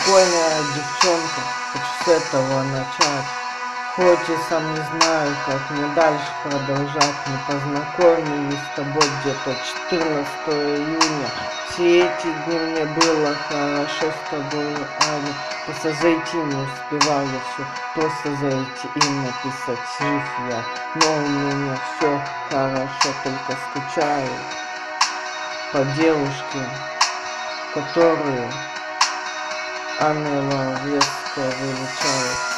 прикольная девчонка, хочу с этого начать. Хоть и сам не знаю, как мне дальше продолжать. Мы познакомились с тобой где-то 14 июня. Все эти дни мне было хорошо с тобой, Аня. Просто зайти не успевал я все. Просто зайти и написать жив я. Но у меня все хорошо, только скучаю по девушке, которую Анна Ловецкая вылучает.